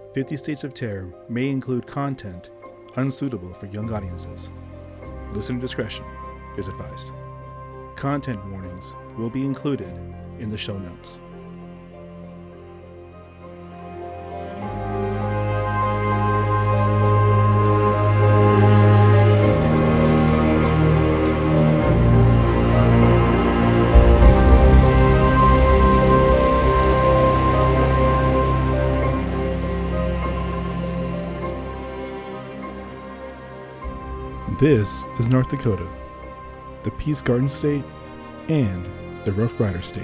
50 States of Terror may include content unsuitable for young audiences. Listener discretion is advised. Content warnings will be included in the show notes. This is North Dakota, the Peace Garden State, and the Rough Rider State.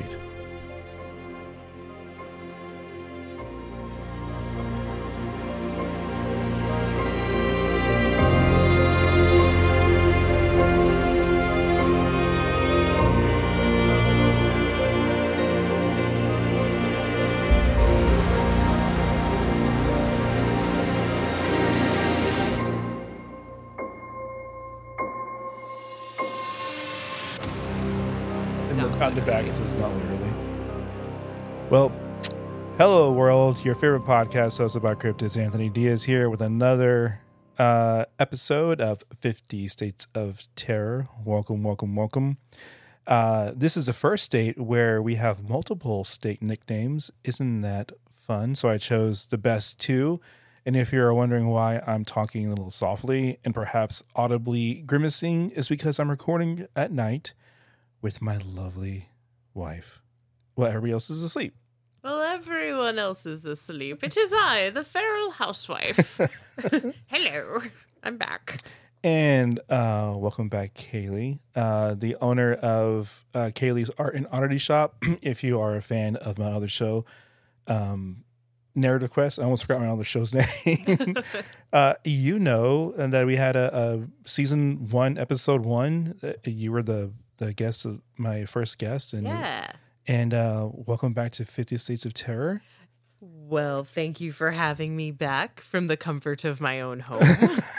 On the back, it says not literally. Well, hello world, your favorite podcast host about cryptids, Anthony Diaz here with another episode of 50 States of Terror. Welcome, welcome, welcome. This is the first state where we have multiple state nicknames. Isn't that fun? So I chose the best two. And if you're wondering why I'm talking a little softly and perhaps audibly grimacing, is because I'm recording at night with my lovely wife. Well, everybody else is asleep. Well, everyone else is asleep. It is I, the feral housewife. Hello, I'm back. And welcome back, Kaylee, the owner of Kaylee's Art and Oddity Shop. If you are a fan of my other show, Narrative Quest, I almost forgot my other show's name. You know that we had a season 1, episode 1. You were the guest of my first guest. And, yeah. And welcome back to 50 States of Terror. Well, thank you for having me back from the comfort of my own home.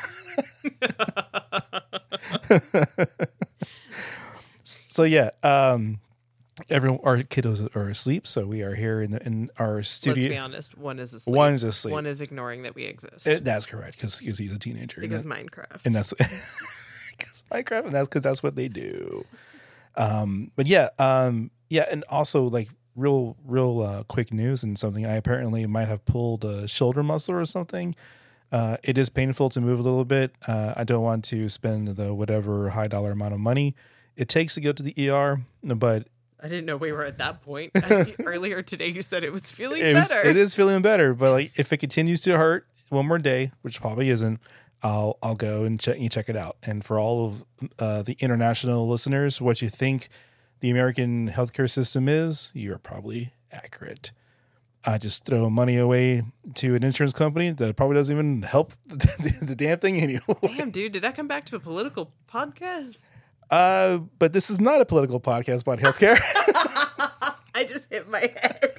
So yeah, everyone, our kiddos are asleep, so we are here in our studio. Let's be honest, one is asleep. One is asleep. One is ignoring that we exist. That's correct, because he's a teenager. Because Minecraft. And that's because Minecraft, and that's because that's what they do. But yeah, and also like real quick news and something. I apparently might have pulled a shoulder muscle or something. It is painful to move a little bit. I don't want to spend the whatever high dollar amount of money it takes to go to the ER, but I didn't know we were at that point. Earlier today, you said it was feeling better. It is feeling better, but like if it continues to hurt one more day, which probably isn't, I'll go and check it out. And for all of the international listeners, what you think the American healthcare system is, you're probably accurate. I just throw money away to an insurance company that probably doesn't even help the damn thing anyway. Damn, dude, did I come back to a political podcast? But this is not a political podcast about healthcare. I just hit my head.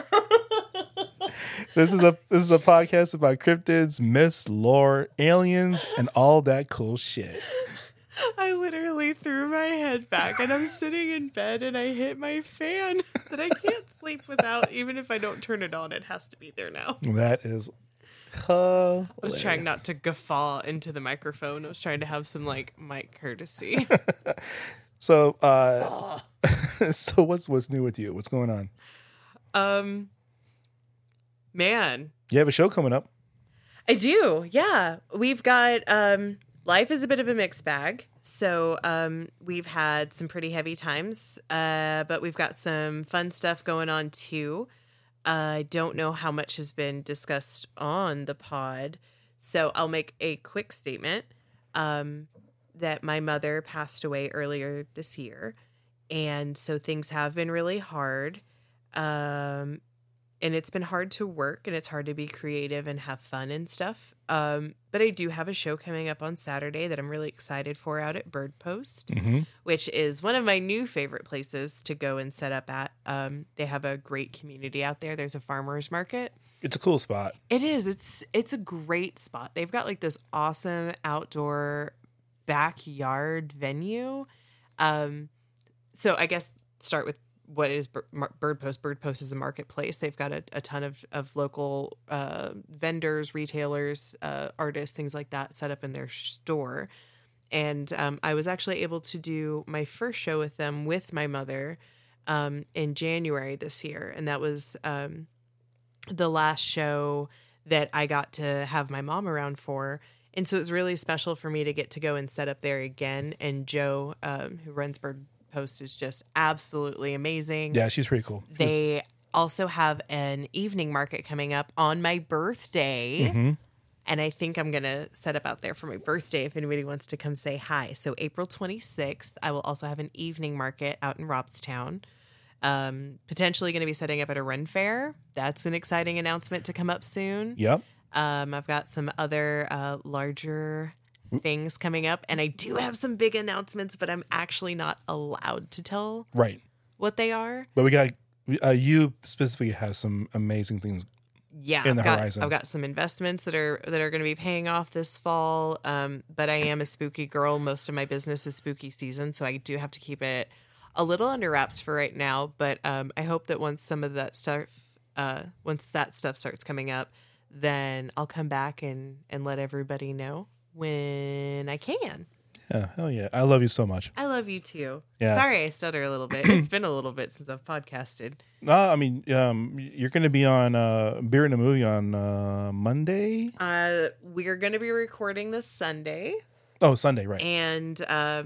This is a podcast about cryptids, myths, lore, aliens, and all that cool shit. I literally threw my head back and I'm sitting in bed and I hit my fan that I can't sleep without. Even if I don't turn it on, it has to be there now. That is hilarious. I was trying not to guffaw into the microphone. I was trying to have some like mic courtesy. So so what's new with you? What's going on? Man. You have a show coming up. I do. Yeah. We've got life is a bit of a mixed bag. So we've had some pretty heavy times, but we've got some fun stuff going on too. I don't know how much has been discussed on the pod, so I'll make a quick statement that my mother passed away earlier this year, and so things have been really hard. And it's been hard to work and it's hard to be creative and have fun and stuff. But I do have a show coming up on Saturday that I'm really excited for out at Bird Post, which is one of my new favorite places to go and set up at. They have a great community out there. There's a farmer's market. It's a cool spot. It is. It's a great spot. They've got like this awesome outdoor backyard venue. So I guess start with what is Bird Post. Bird Post is a marketplace. They've got a ton of local vendors, retailers, artists, things like that set up in their store. And I was actually able to do my first show with them with my mother in January this year. And that was the last show that I got to have my mom around for. And so it was really special for me to get to go and set up there again. And Joe, who runs Bird Post, is just absolutely amazing. Yeah, she's pretty cool. They also have an evening market coming up on my birthday. Mm-hmm. And I think I'm going to set up out there for my birthday if anybody wants to come say hi. So April 26th, I will also have an evening market out in Robstown. Potentially going to be setting up at a Ren Fair. That's an exciting announcement to come up soon. Yep. I've got some other larger things coming up, and I do have some big announcements, but I'm actually not allowed to tell what they are. But we got you specifically have some amazing things. Yeah, in the horizon. I've got some investments that are going to be paying off this fall. But I am a spooky girl. Most of my business is spooky season, so I do have to keep it a little under wraps for right now. But I hope that once that stuff starts coming up, then I'll come back and let everybody know when I can. Yeah, hell yeah. I love you so much. I love you too. Yeah. Sorry I stutter a little bit. It's been a little bit since I've podcasted. No, I mean, you're going to be on Beer and a Movie on Monday? We're going to be recording this Sunday. Oh, Sunday, right. And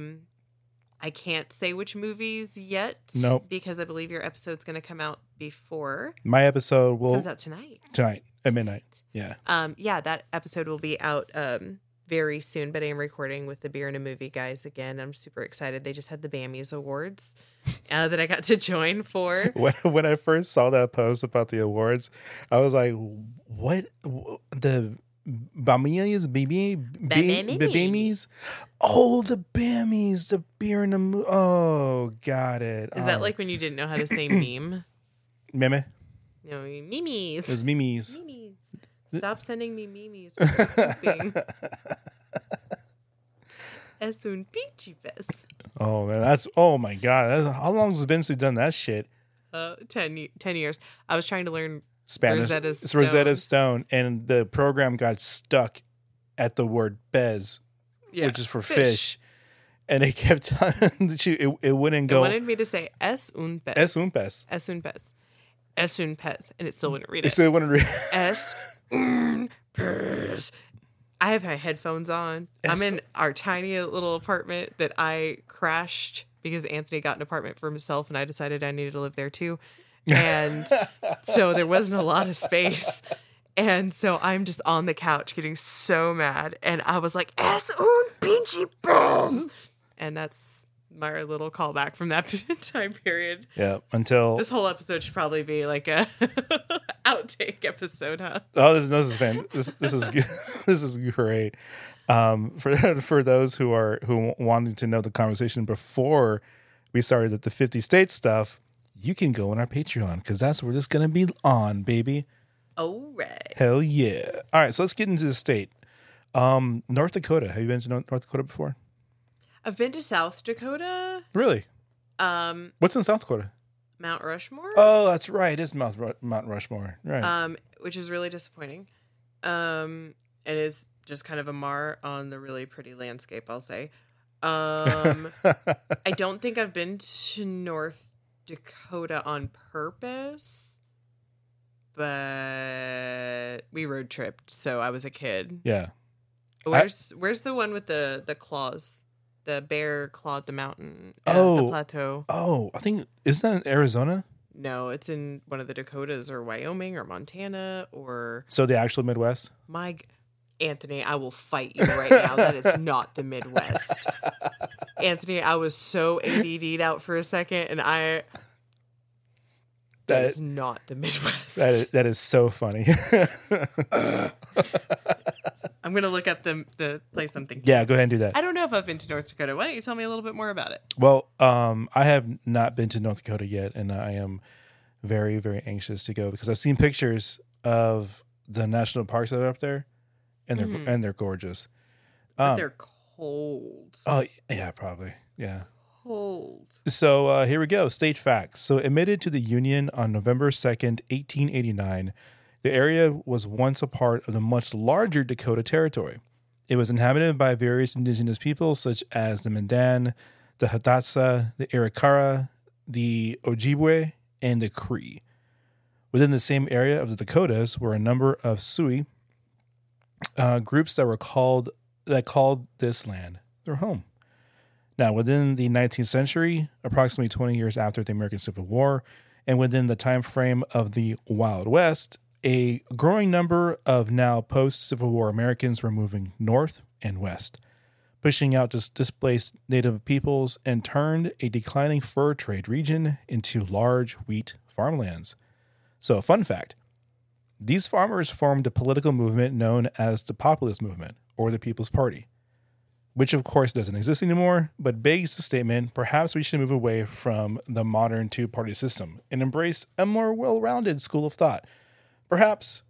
I can't say which movies yet. Nope. Because I believe your episode's going to come out before. My episode comes out tonight. Tonight at midnight. Yeah. Yeah, that episode will be out very soon, but I am recording with the Beer and a Movie guys again. I'm super excited. They just had the BAMIs Awards that I got to join for. When I first saw that post about the awards, I was like, what? The BAMIs? BAMIs? Oh, the BAMIs. The Beer and a Movie. Oh, got it. Is that like when you didn't know how to say meme? Meme? No, memes. It was memes. Memes. Stop sending me memes. Es un pinche pez. Oh, man. Oh, my God. How long has it been since we've done that shit? 10 years. I was trying to learn Spanish. It's Rosetta Stone. And the program got stuck at the word pez, which is for fish. And it kept it wouldn't go. It wanted me to say es un pez. Es un pez. Es un pez. Es un pez. And it still wouldn't read it. It still wouldn't read Es un pez. I have my headphones on. I'm in our tiny little apartment that I crashed because Anthony got an apartment for himself and I decided I needed to live there too. And so there wasn't a lot of space. And so I'm just on the couch getting so mad. And I was like, es un pinche pez. And that's my little callback from that time period. Yeah, until... This whole episode should probably be like a outtake episode, huh? Oh, this is fan. This is this is great. For those who wanting to know the conversation before we started the 50 state stuff, you can go on our Patreon because that's where this is gonna be on, baby. All right. Hell yeah! All right, so let's get into the state. North Dakota. Have you been to North Dakota before? I've been to South Dakota. Really? What's in South Dakota? Mount Rushmore. Oh, that's right. It's Mount Rushmore. Right. Which is really disappointing. It is just kind of a mar on the really pretty landscape, I'll say. I don't think I've been to North Dakota on purpose, but we road tripped, so I was a kid. Yeah. Where's the one with the claws? The bear clawed the mountain. The plateau. Oh, I think, isn't that in Arizona? No, it's in one of the Dakotas or Wyoming or Montana or... So the actual Midwest? Anthony, I will fight you right now. That is not the Midwest. Anthony, I was so ADD'd out for a second and that is not the Midwest. That is so funny. I'm going to look up the place I'm thinking. Yeah, go ahead and do that. I don't know if I've been to North Dakota. Why don't you tell me a little bit more about it? Well, I have not been to North Dakota yet, and I am very, very anxious to go because I've seen pictures of the national parks that are up there, and they're gorgeous. But they're cold. Oh, yeah, probably. Yeah. cold. So here we go. State facts. So admitted to the Union on November 2nd, 1889, the area was once a part of the much larger Dakota Territory. It was inhabited by various indigenous peoples such as the Mandan, the Hidatsa, the Arikara, the Ojibwe, and the Cree. Within the same area of the Dakotas were a number of Sioux groups that called this land their home. Now, within the 19th century, approximately 20 years after the American Civil War, and within the time frame of the Wild West, a growing number of now post-Civil War Americans were moving north and west, pushing out displaced native peoples and turned a declining fur trade region into large wheat farmlands. So, fun fact, these farmers formed a political movement known as the Populist Movement, or the People's Party, which of course doesn't exist anymore, but begs the statement, perhaps we should move away from the modern two-party system and embrace a more well-rounded school of thought. Perhaps,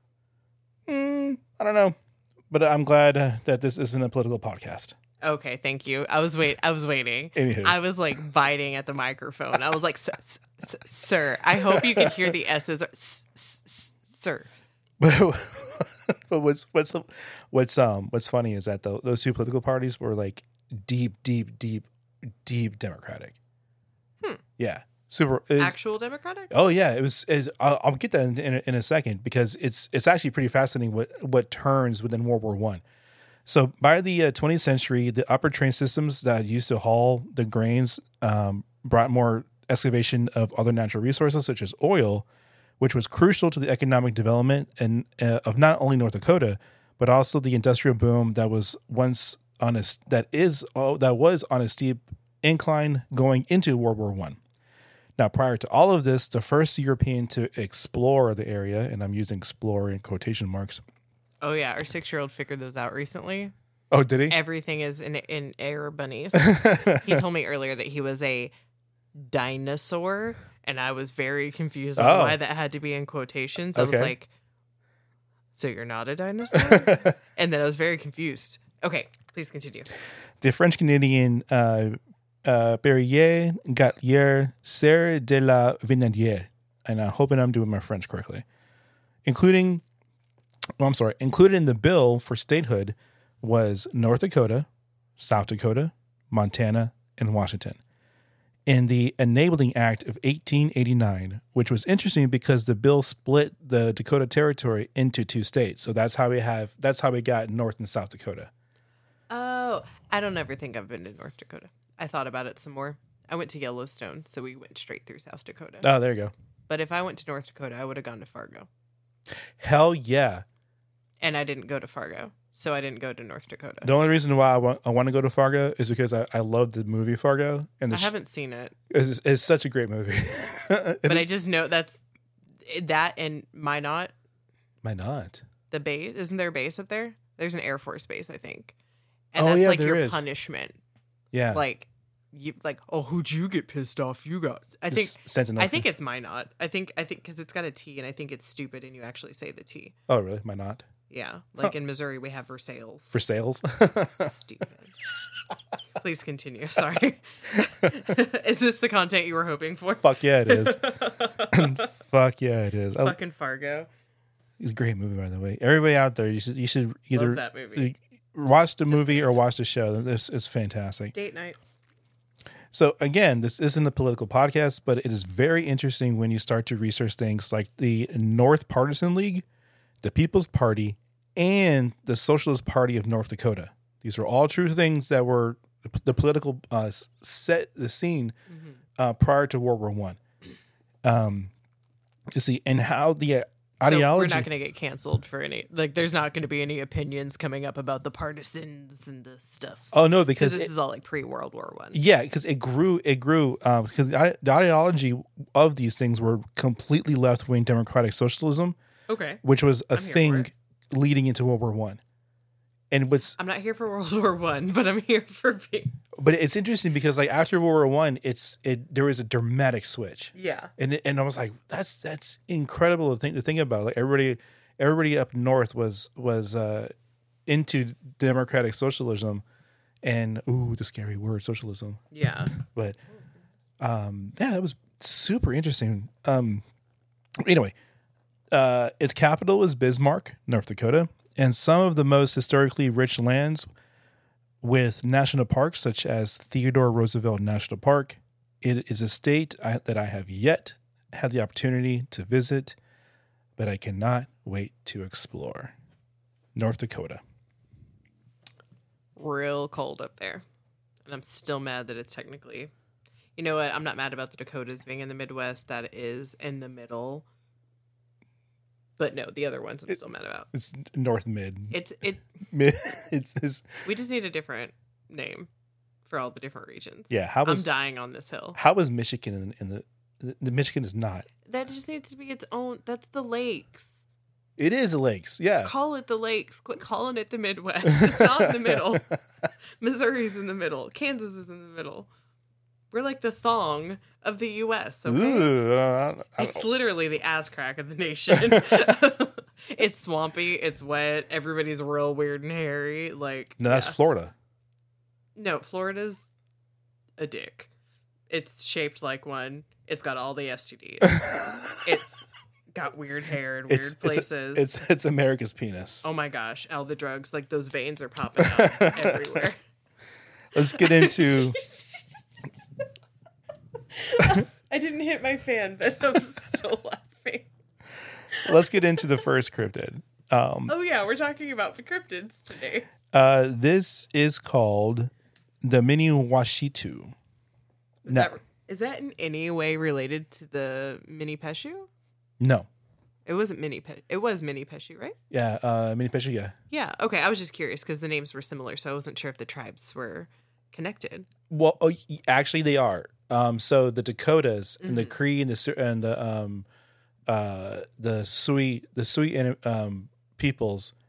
I don't know, but I'm glad that this isn't a political podcast. Okay, thank you. I was waiting. Anywho. I was like biting at the microphone. I was like, sir. I hope you can hear the S's. Sir. But what's funny is that those two political parties were like deep Democratic. Yeah. Super Actual Democratic? Oh yeah, I'll get that in a second because it's actually pretty fascinating what turns within World War I. So by the 20th century, the upper train systems that used to haul the grains brought more excavation of other natural resources such as oil, which was crucial to the economic development of not only North Dakota but also the industrial boom that was on a steep incline going into World War I. Now, prior to all of this, the first European to explore the area, and I'm using explore in quotation marks. Oh, yeah. Our 6-year-old figured those out recently. Oh, did he? Everything is in air bunnies. He told me earlier that he was a dinosaur, and I was very confused on why that had to be in quotations. I was like, so you're not a dinosaur? And then I was very confused. Okay, please continue. The French-Canadian Berrier Gatlier Serre de la Vinadière, and I'm hoping I'm doing my French correctly, included in the bill for statehood was North Dakota, South Dakota, Montana, and Washington. In the Enabling Act of 1889, which was interesting because the bill split the Dakota Territory into 2 states. So that's how we got North and South Dakota. Oh, I don't ever think I've been to North Dakota. I thought about it some more. I went to Yellowstone, so we went straight through South Dakota. Oh, there you go. But if I went to North Dakota, I would have gone to Fargo. Hell yeah. And I didn't go to Fargo, so I didn't go to North Dakota. The only reason why I want to go to Fargo is because I love the movie Fargo. And I haven't seen it. It's such a great movie. But I just know that's that and Minot. Minot? The base. Isn't there a base up there? There's an Air Force base, I think. And that's like your punishment. Yeah. Who'd you get pissed off? You guys. I think it's Minot. I think because it's got a T, and I think it's stupid, and you actually say the T. Oh, really? Minot? Yeah. Like in Missouri, we have Versailles. Versailles? Stupid. Please continue. Sorry. Is this the content you were hoping for? Fuck yeah, it is. Fuck yeah, it is. Fucking Fargo. It's a great movie, by the way. Everybody out there, you should either love that movie. Watch the movie or watch the show. It's fantastic. Date night. So again, this isn't a political podcast, but it is very interesting when you start to research things like the North Partisan League, the People's Party, and the Socialist Party of North Dakota. These are all true things that were the political set the scene prior to World War I. You see, and how the ideology. So we're not going to get canceled for any, there's not going to be any opinions coming up about the partisans and the stuff. Oh no, because this is all like pre-World War I. Yeah, because it grew because the ideology of these things were completely left-wing democratic socialism. Okay. Which was a thing leading into World War I. And I'm not here for World War I, but I'm here for But it's interesting because after World War I, there was a dramatic switch. Yeah. And I was like, that's incredible to think about. Like everybody up north was into democratic socialism, and the scary word, socialism. Yeah. But that was super interesting. Anyway, its capital is Bismarck, North Dakota, and some of the most historically rich lands with national parks such as Theodore Roosevelt National Park. It is a state that I have yet had the opportunity to visit, but I cannot wait to explore. North Dakota. Real cold up there. And I'm still mad that it's technically... You know what? I'm not mad about the Dakotas being in the Midwest. That is in the middle. But no, the other ones I'm still mad about. It's North Mid. Mid. It's We just need a different name for all the different regions. Yeah, I'm dying on this hill. How is Michigan in the Michigan is not. That just needs to be its own. That's the lakes. It is the lakes. Yeah. Call it the lakes. Quit calling it the Midwest. It's not in the middle. Missouri's in the middle. Kansas is in the middle. We're like the thong of the U.S. Okay? Ooh, It's literally the ass crack of the nation. It's swampy. It's wet. Everybody's real weird and hairy. Like no, that's Florida. No, Florida's a dick. It's shaped like one. It's got all the STDs. It's got weird hair in weird places. It's America's penis. Oh my gosh. All the drugs. Like those veins are popping out everywhere. Let's get into... I didn't hit my fan, but I'm still laughing. Let's get into the first cryptid. Oh yeah, we're talking about the cryptids today. This is called the Mini-Washitu. Is that in any way related to the Mini Peshu? No. It wasn't Mini Peshu. It was Mini Peshu, right? Yeah, Mini-Peshu, yeah. Yeah, okay. I was just curious because the names were similar, so I wasn't sure if the tribes were connected. Well, actually, they are. So the Dakotas and the Cree and the Sioux peoples,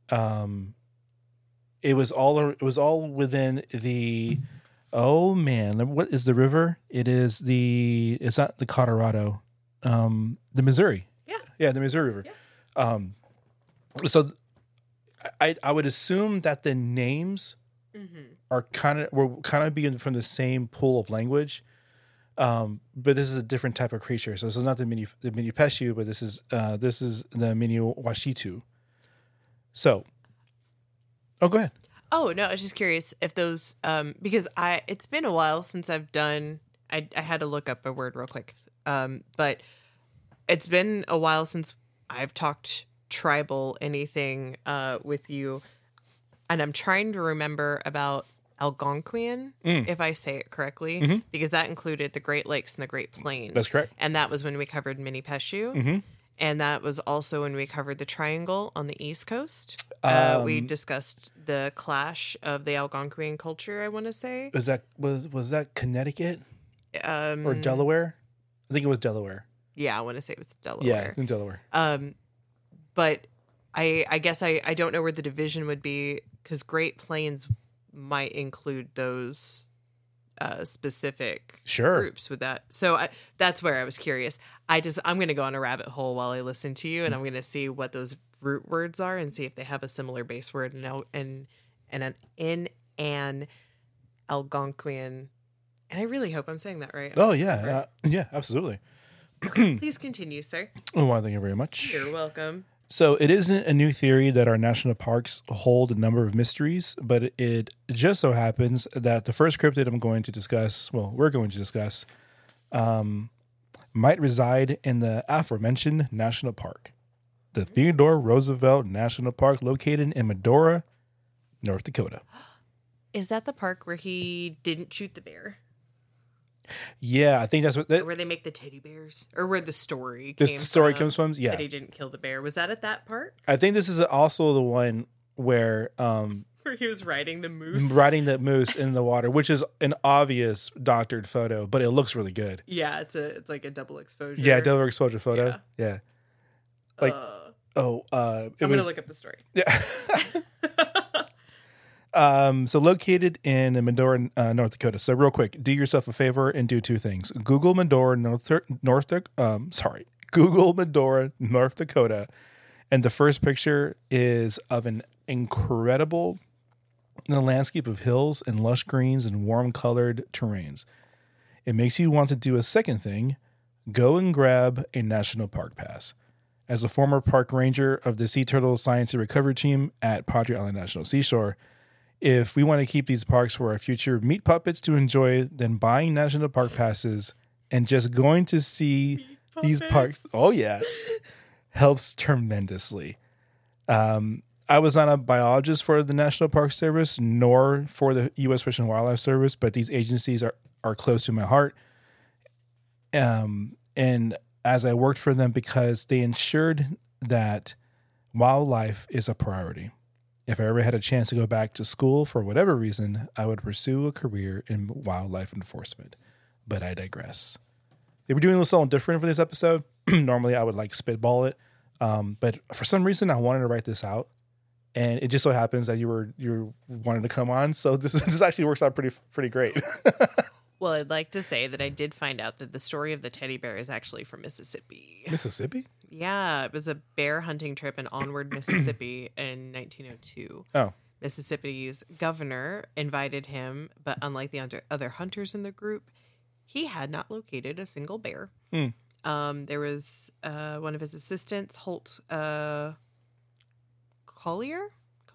it was all within the. Oh man, what is the river? It's not the Colorado, the Missouri. Yeah, the Missouri River. Yeah. So I would assume that the names were kind of being from the same pool of language. But this is a different type of creature. So this is not the mini Peshu, but this is the Mini-Washitu. So, go ahead. Oh no, I was just curious if those because it's been a while since I've done. I had to look up a word real quick, but it's been a while since I've talked tribal anything with you, and I'm trying to remember about Algonquian, if I say it correctly, because that included the Great Lakes and the Great Plains. That's correct. And that was when we covered Mini Peshu. And that was also when we covered the Triangle on the East Coast. We discussed the clash of the Algonquian culture, I want to say. Was that Connecticut or Delaware? I think it was Delaware. Yeah, I want to say it was Delaware. Yeah, in Delaware. But I guess I don't know where the division would be because Great Plains might include those specific groups with that. So that's where I was curious. I'm going to go on a rabbit hole while I listen to you, and I'm going to see what those root words are and see if they have a similar base word in an Algonquian. And I really hope I'm saying that right. Oh yeah, right. Yeah, absolutely. Please continue, sir. Well, thank you very much. You're welcome. So it isn't a new theory that our national parks hold a number of mysteries, but it just so happens that the first cryptid we're going to discuss, might reside in the aforementioned national park, the Theodore Roosevelt National Park, located in Medora, North Dakota. Is that the park where he didn't shoot the bear? Yeah, I think that's what... where they make the teddy bears? Or where the story comes from? Yeah. That he didn't kill the bear. Was that at that park? I think this is also the one where... where he was riding the moose? Riding the moose in the water, which is an obvious doctored photo, but it looks really good. Yeah, it's like a double exposure. Yeah, double exposure photo. Yeah. Like, I'm going to look up the story. Yeah. So located in Medora, North Dakota. So real quick, do yourself a favor and do two things. Google Medora, Google Medora, North Dakota. And the first picture is of an incredible in a landscape of hills and lush greens and warm-colored terrains. It makes you want to do a second thing, go and grab a national park pass. As a former park ranger of the Sea Turtle Science and Recovery Team at Padre Island National Seashore, if we want to keep these parks for our future meat puppets to enjoy, then buying national park passes and just going to see these parks, helps tremendously. I was not a biologist for the National Park Service nor for the U.S. Fish and Wildlife Service, but these agencies are close to my heart. And as I worked for them, because they ensured that wildlife is a priority. If I ever had a chance to go back to school for whatever reason, I would pursue a career in wildlife enforcement. But I digress. They were doing something different for this episode. Normally, I would like spitball it. But for some reason, I wanted to write this out. And it just so happens that you wanted to come on. So this actually works out pretty great. Well, I'd like to say that I did find out that the story of the teddy bear is actually from Mississippi. Mississippi? Yeah, it was a bear hunting trip in Onward, Mississippi in 1902. Oh. Mississippi's governor invited him, but unlike the other hunters in the group, he had not located a single bear. There was one of his assistants, Holt Collier?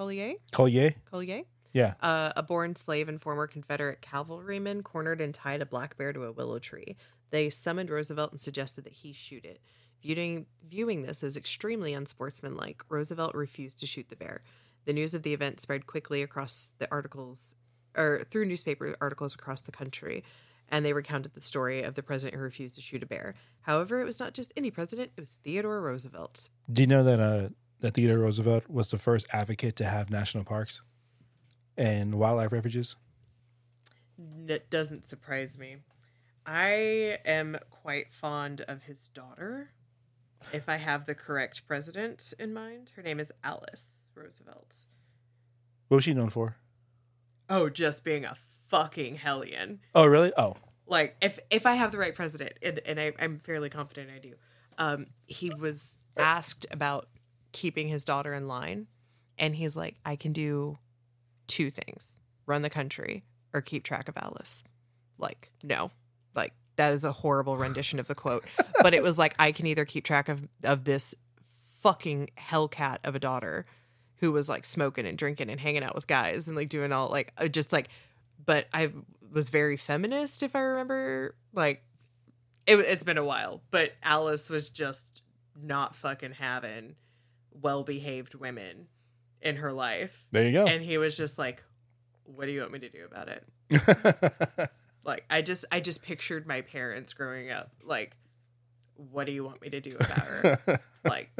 Yeah. A born slave and former Confederate cavalryman cornered and tied a black bear to a willow tree. They summoned Roosevelt and suggested that he shoot it. Viewing this as extremely unsportsmanlike, Roosevelt refused to shoot the bear. The news of the event spread quickly across the articles, or through newspaper articles across the country, and they recounted the story of the president who refused to shoot a bear. However, it was not just any president; it was Theodore Roosevelt. Do you know that Theodore Roosevelt was the first advocate to have national parks and wildlife refuges? It doesn't surprise me. I am quite fond of his daughter. If I have the correct president in mind, her name is Alice Roosevelt. What was she known for? Oh, just being a fucking hellion. Oh, really? Oh. Like, if I have the right president, and I'm fairly confident I do, he was asked about keeping his daughter in line, and he's like, I can do two things: run the country or keep track of Alice. Like, no. Like, that is a horrible rendition of the quote. But it was like, I can either keep track of this fucking hellcat of a daughter who was like smoking and drinking and hanging out with guys and like doing all like, just like, but I was very feminist, if I remember. Like, it's been a while, but Alice was just not fucking having well-behaved women in her life. There you go. And he was just like, what do you want me to do about it? Like, I just pictured my parents growing up. Like, what do you want me to do about her? Like,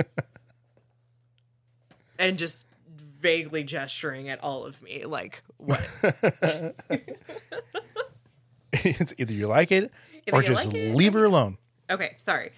and just vaguely gesturing at all of me. Like, what? It's either you like it or just leave her alone. Okay, sorry.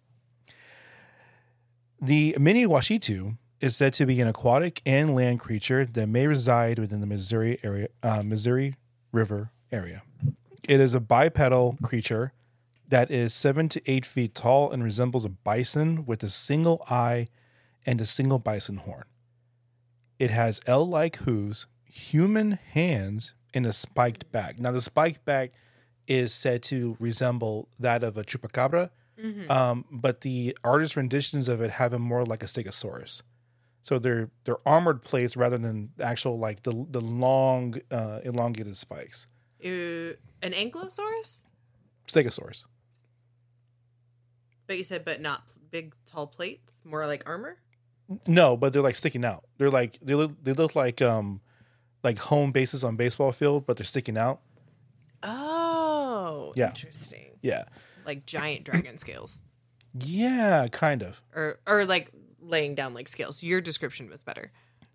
The Mini-Washitu is said to be an aquatic and land creature that may reside within the Missouri River area. It is a bipedal creature that is 7 to 8 feet tall and resembles a bison with a single eye and a single bison horn. It has L-like hooves, human hands, and a spiked back. Now, the spiked back is said to resemble that of a chupacabra, but the artist renditions of it have it more like a stegosaurus. So they're armored plates rather than actual like the long elongated spikes. An ankylosaurus? Stegosaurus. But you said, but not big, tall plates? More like armor? No, but they're like sticking out. They're like they look like home bases on baseball field, but they're sticking out. Oh, yeah. Interesting. Yeah, like giant dragon scales. Yeah, kind of. Or like laying down like scales. Your description was better.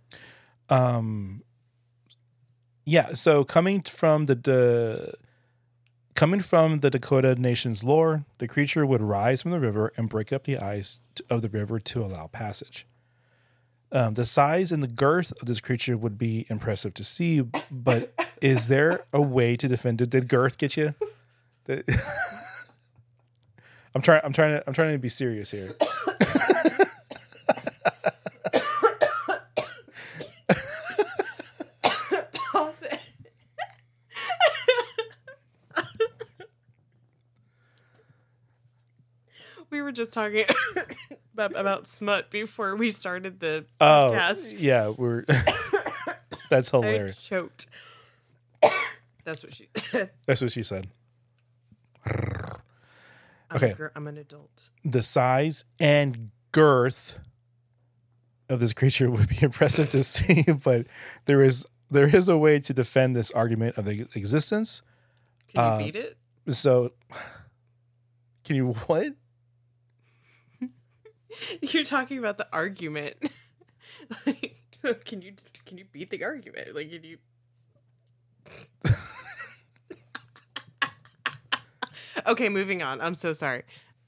Yeah. So coming from the Dakota Nation's lore, the creature would rise from the river and break up the ice of the river to allow passage. The size and the girth of this creature would be impressive to see, but is there a way to defend it? Did girth get you? I'm trying to be serious here. We were just talking about smut before we started the Oh, podcast. yeah, we're that's hilarious. I choked. That's what she That's what she said. Okay. I'm an adult. The size and girth of this creature would be impressive to see, but there is a way to defend this argument of the existence. Can you beat it? So, can you what? You're talking about the argument. Like, can you beat the argument? Like, can you? Okay, moving on. I'm so sorry.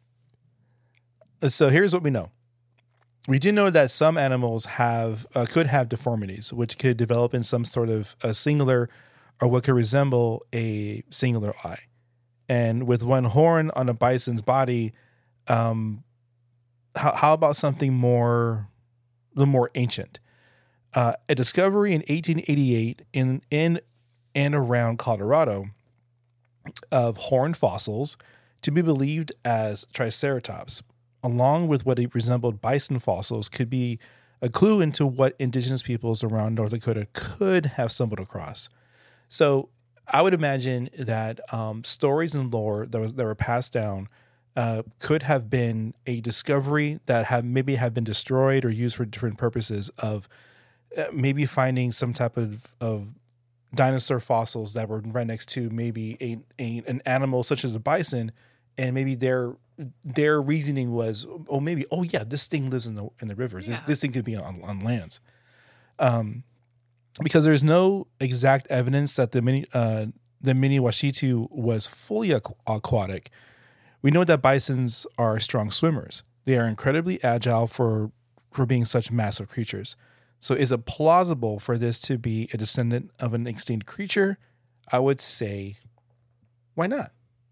So here's what we know. We do know that some animals could have deformities, which could develop in some sort of a singular or what could resemble a singular eye. And with one horn on a bison's body, how about something a little more ancient? A discovery in 1888 in and around Colorado of horned fossils to be believed as Triceratops, along with what resembled bison fossils, could be a clue into what indigenous peoples around North Dakota could have stumbled across. So I would imagine that stories and lore that were passed down could have been a discovery that have been destroyed or used for different purposes of maybe finding some type of dinosaur fossils that were right next to maybe an animal such as a bison, and maybe their reasoning was, this thing lives in the rivers. Yeah. This thing could be on lands. Because there's no exact evidence that the mini Washitu was fully aquatic. We know that bisons are strong swimmers. They are incredibly agile for being such massive creatures. So is it plausible for this to be a descendant of an extinct creature? I would say, why not?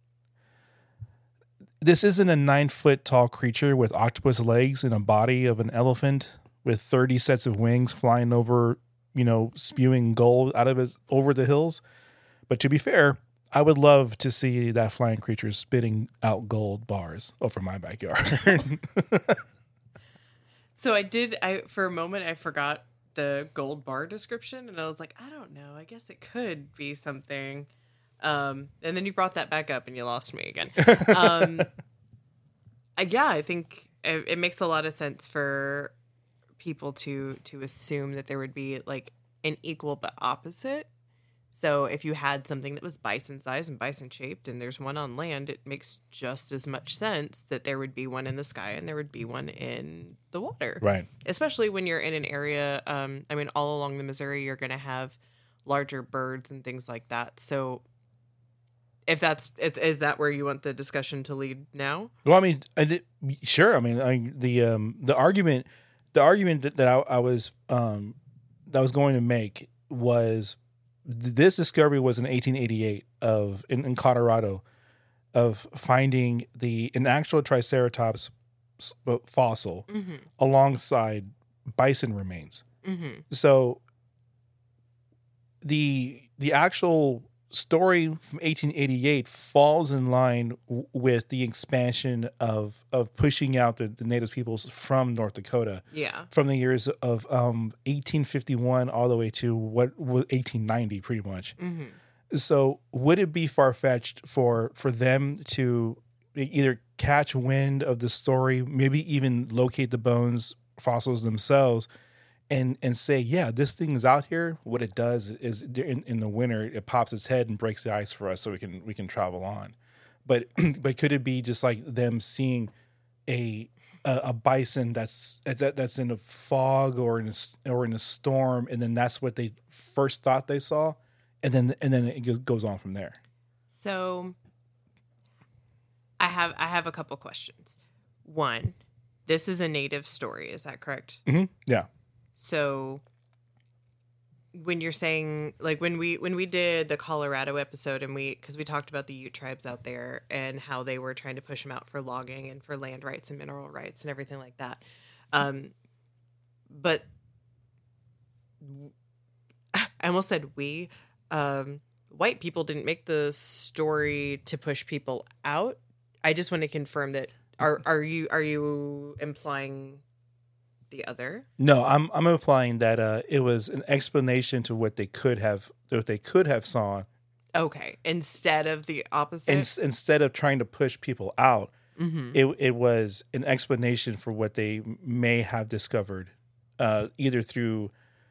This isn't a 9-foot tall creature with octopus legs and a body of an elephant with 30 sets of wings flying over, spewing gold out of it over the hills. But to be fair, I would love to see that flying creature spitting out gold bars over my backyard. So for a moment, I forgot the gold bar description, and I was like, I don't know. I guess it could be something. And then you brought that back up, and you lost me again. I think it makes a lot of sense for people to assume that there would be like an equal but opposite. So if you had something that was bison size and bison shaped and there's one on land, it makes just as much sense that there would be one in the sky and there would be one in the water. Right. Especially when you're in an area, all along the Missouri, you're going to have larger birds and things like that. So is that where you want the discussion to lead now? Well, sure. The argument that I was going to make was this discovery was in 1888 in Colorado of finding an actual Triceratops fossil alongside bison remains. Mm-hmm. So the actual story from 1888 falls in line with the expansion of pushing out the native peoples from North Dakota. Yeah. From the years of 1851 all the way to 1890, pretty much. Mm-hmm. So would it be far-fetched for them to either catch wind of the story, maybe even locate the bones, fossils themselves, and say, yeah, this thing is out here. What it does is in the winter, it pops its head and breaks the ice for us so we can travel on. But could it be just like them seeing a bison that's in a fog or in a storm, and then that's what they first thought they saw, and then it goes on from there? So I have a couple questions. One, this is a native story, is that correct? Mm-hmm. Yeah. So when you're saying, like, when we did the Colorado episode, and because we talked about the Ute tribes out there and how they were trying to push them out for logging and for land rights and mineral rights and everything like that. But I almost said white people didn't make the story to push people out. I just want to confirm that Are you implying the other? No, I'm implying that it was an explanation to what they could have saw. Okay, instead of the opposite. Instead of trying to push people out, Mm-hmm. it was an explanation for what they may have discovered, either through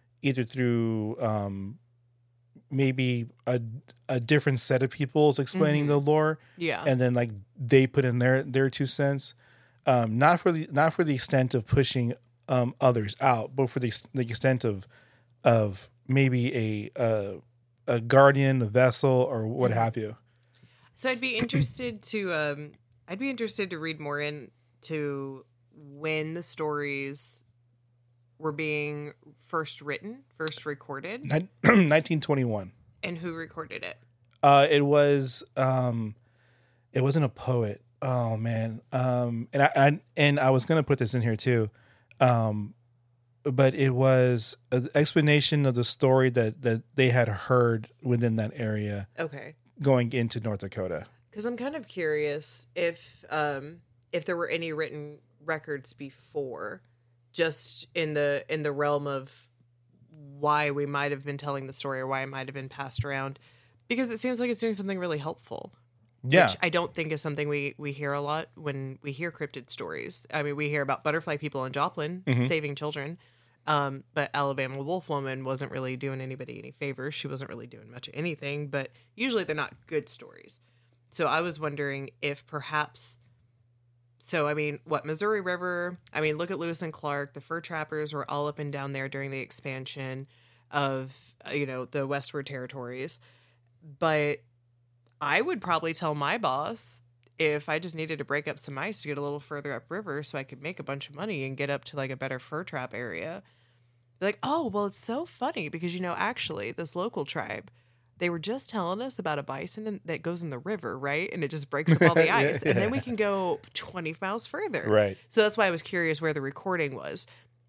maybe a different set of people's explaining the lore, Yeah. and then like they put in their 2 cents, not for the extent of pushing others out, but for the extent of maybe a guardian, a vessel, or what have you. So I'd be interested to read more into when the stories were being first written, first recorded, 1921. and who recorded it. It wasn't a poet. Oh man. And I was gonna put this in here too, but it was an explanation of the story that they had heard within that area. Okay. Going into North Dakota. Because I'm kind of curious if there were any written records before, just in the realm of why we might have been telling the story or why it might have been passed around, because it seems like it's doing something really helpful. Yeah. Which I don't think is something we hear a lot when we hear cryptid stories. I mean, we hear about butterfly people in Joplin saving children. But Alabama Wolf Woman wasn't really doing anybody any favors. She wasn't really doing much of anything, but usually they're not good stories. So I was wondering if perhaps, Missouri River, look at Lewis and Clark, the fur trappers were all up and down there during the expansion of, the westward territories. But I would probably tell my boss if I just needed to break up some ice to get a little further upriver so I could make a bunch of money and get up to like a better fur trap area. Be like, oh, well, it's so funny because, actually this local tribe, they were just telling us about a bison that goes in the river, right? And it just breaks up all the ice. And then we can go 20 miles further. Right. So that's why I was curious where the recording was.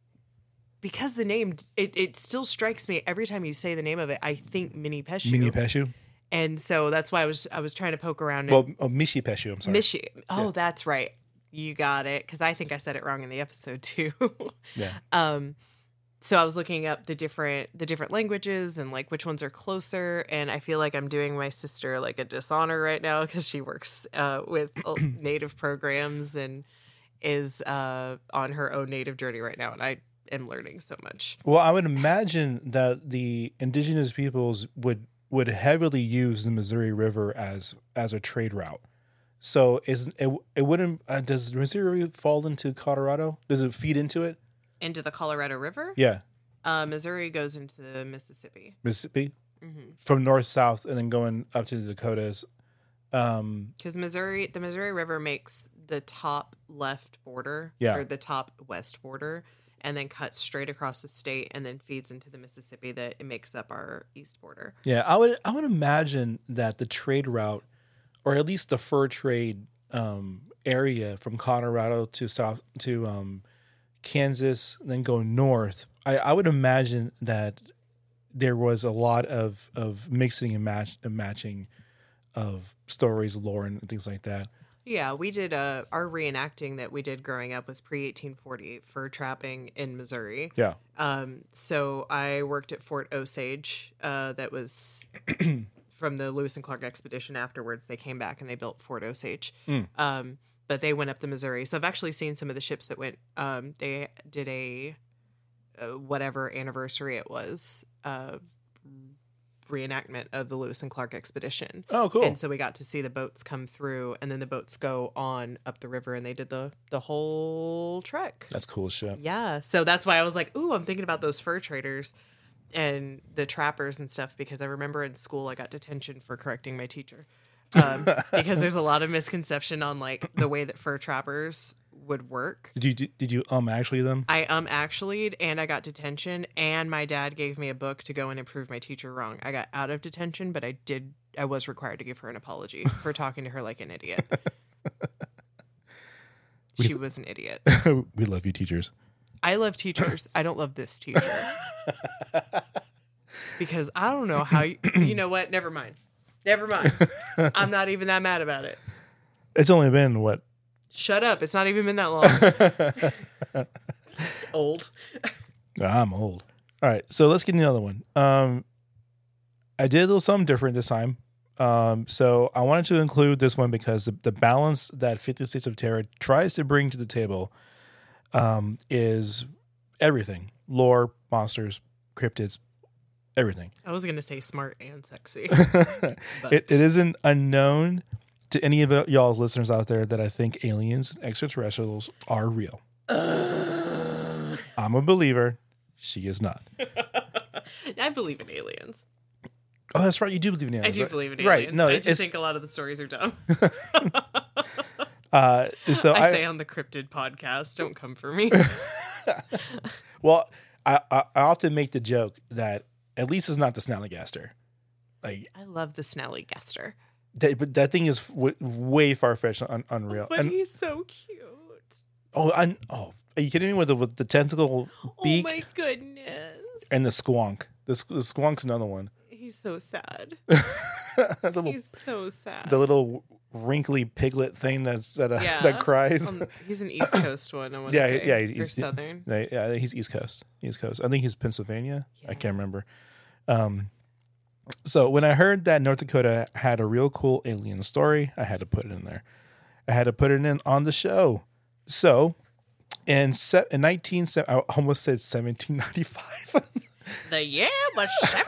Because the name, it still strikes me every time you say the name of it, I think Mini Peshu. Mini Peshu. And so that's why I was trying to poke around. Mishi Peshu, I'm sorry. Mishi. Oh, yeah. That's right. You got it. Because I think I said it wrong in the episode too. Yeah. So I was looking up the different languages and like which ones are closer. And I feel like I'm doing my sister like a dishonor right now because she works with native programs and is on her own native journey right now. And I am learning so much. Well, I would imagine that the indigenous peoples would heavily use the Missouri River as a trade route. So it wouldn't does Missouri fall into Colorado? Does it feed into it? Into the Colorado River? Yeah. Missouri goes into the Mississippi. Mississippi? Mm-hmm. From north south and then going up to the Dakotas. Because the Missouri River makes the top left border or the top west border and then cuts straight across the state and then feeds into the Mississippi that it makes up our east border. Yeah, I would imagine that the trade route, or at least the fur trade area from Colorado to south to Kansas, then go north. I would imagine that there was a lot of mixing and matching of stories, lore, and things like that. Yeah, we did our reenacting that we did growing up was pre-1848 fur trapping in Missouri. Yeah. So I worked at Fort Osage. That was from the Lewis and Clark expedition. Afterwards, they came back and they built Fort Osage. But they went up the Missouri. So I've actually seen some of the ships that went. They did a whatever anniversary it was. Reenactment of the Lewis and Clark expedition. Oh, cool. And so we got to see the boats come through and then the boats go on up the river and they did the whole trek. That's cool as shit. Yeah. So that's why I was like, ooh, I'm thinking about those fur traders and the trappers and stuff because I remember in school I got detention for correcting my teacher. Because there's a lot of misconception on like the way that fur trappers would work. Did you actually them? I actually'd and I got detention and my dad gave me a book to go and prove my teacher wrong. I got out of detention, but I was required to give her an apology for talking to her like an idiot. She was an idiot. We love you, teachers. I love teachers. I don't love this teacher. Because I don't know how you know what? Never mind. I'm not even that mad about it. It's only been what? Shut up. It's not even been that long. Old. I'm old. All right, so let's get another one. I did a little something different this time. So I wanted to include this one because the balance that 50 States of Terror tries to bring to the table is everything. Lore, monsters, cryptids, everything. I was going to say smart and sexy. It isn't unknown to any of y'all's listeners out there that I think aliens and extraterrestrials are real. I'm a believer. She is not. I believe in aliens. Oh, that's right. You do believe in aliens. I do right? believe in aliens. Right. No, I just think a lot of the stories are dumb. So I say on the Cryptid podcast, don't come for me. Well, I often make the joke that at least it's not the Snallygaster. Like, I love the Snallygaster. but that thing is way far-fetched, unreal. But he's so cute. Are you kidding me with the tentacle beak? Oh my goodness. And the squonk. The squonk's another one. He's so sad. He's so sad. The little wrinkly piglet thing that cries. He's an East Coast one, I want to say. Yeah, he's Southern. Yeah, he's East Coast. I think he's Pennsylvania. Yeah. I can't remember. So when I heard that North Dakota had a real cool alien story, I had to put it in there. I had to put it in on the show. So in 1795. The year was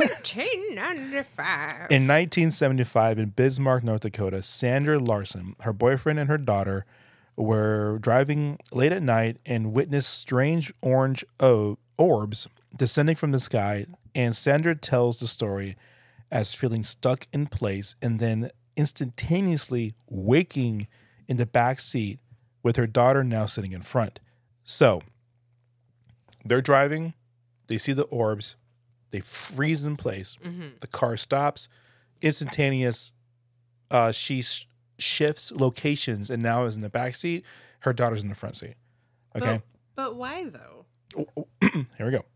1795. In 1975, in Bismarck, North Dakota, Sandra Larson, her boyfriend, and her daughter were driving late at night and witnessed strange orange orbs descending from the sky. And Sandra tells the story as feeling stuck in place and then instantaneously waking in the back seat with her daughter now sitting in front. So they're driving. They see the orbs. They freeze in place. Mm-hmm. The car stops. Instantaneous. She shifts locations and now is in the back seat. Her daughter's in the front seat. Okay. But why though? Here we go.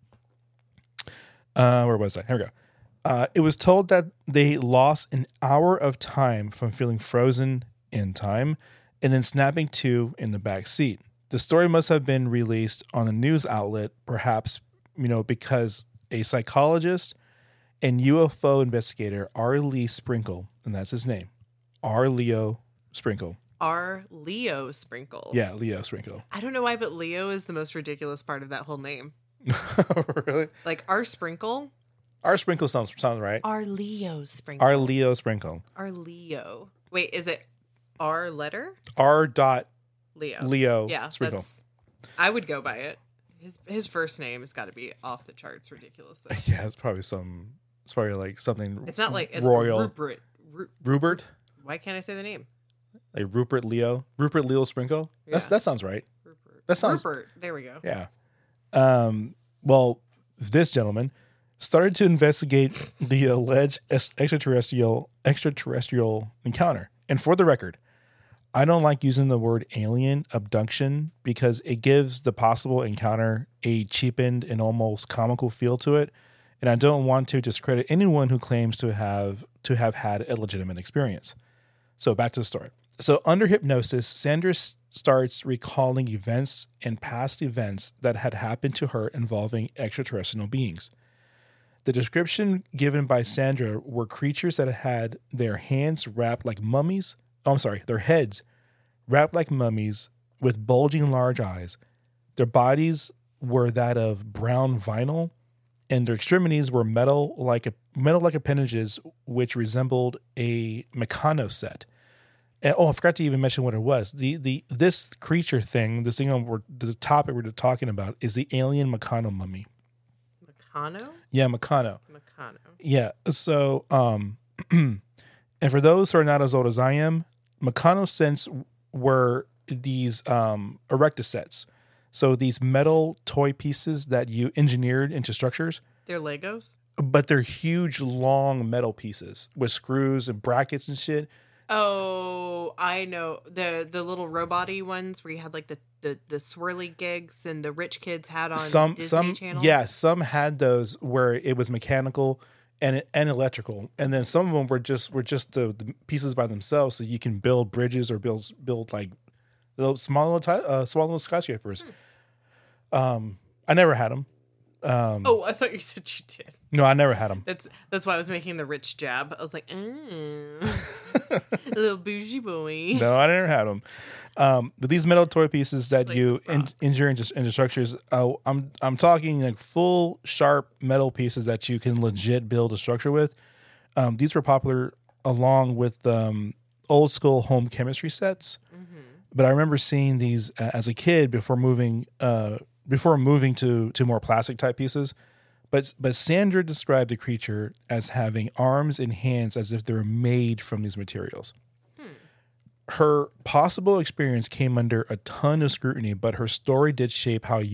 Where was I? Here we go. It was told that they lost an hour of time from feeling frozen in time and then snapping to in the back seat. The story must have been released on a news outlet, perhaps, because a psychologist and UFO investigator, R. Lee Sprinkle, and that's his name, R. Leo Sprinkle. R. Leo Sprinkle. Yeah, Leo Sprinkle. I don't know why, but Leo is the most ridiculous part of that whole name. Really? Like R. Sprinkle? R. Sprinkle sounds right. R. Leo Sprinkle. R. Leo Sprinkle. R. Leo. Wait, is it R letter? R. Dot Leo. Yeah, Sprinkle. I would go by it. His first name has got to be off the charts ridiculous though. Yeah, it's probably like something. It's not like royal. Rupert. Why can't I say the name? Like Rupert Leo Sprinkle. Yeah. That sounds right. Rupert. There we go. Yeah. Well, this gentleman started to investigate the alleged extraterrestrial encounter. And for the record, I don't like using the word alien abduction because it gives the possible encounter a cheapened and almost comical feel to it. And I don't want to discredit anyone who claims to have had a legitimate experience. So back to the story. So under hypnosis, Sandra starts recalling events and past events that had happened to her involving extraterrestrial beings. The description given by Sandra were creatures that had their hands wrapped like mummies. Their heads wrapped like mummies with bulging large eyes. Their bodies were that of brown vinyl, and their extremities were metal-like appendages which resembled a Meccano set. And, I forgot to even mention what it was. This creature thing, the topic we're talking about is the alien Meccano mummy. Meccano? Yeah, Meccano. Meccano. Yeah. So, and for those who are not as old as I am, Meccano sets were these erectus sets. So these metal toy pieces that you engineered into structures. They're Legos? But they're huge, long metal pieces with screws and brackets and shit. Oh, I know. The little robot-y ones where you had like the swirly gigs and the rich kids had on Disney Channel. Yeah, some had those where it was mechanical and electrical, and then some of them were just the pieces by themselves, so you can build bridges or build like The small little skyscrapers. I never had them. Oh, I thought you said you did. No, I never had them. That's why I was making the rich jab. I was like, oh, little bougie boy. No, I never had them. But these metal toy pieces that you injure into structures, I'm talking like full sharp metal pieces that you can legit build a structure with. These were popular along with old school home chemistry sets. Mm-hmm. But I remember seeing these as a kid before moving to more plastic type pieces. But Sandra described the creature as having arms and hands as if they were made from these materials. Her possible experience came under a ton of scrutiny, but her story did shape how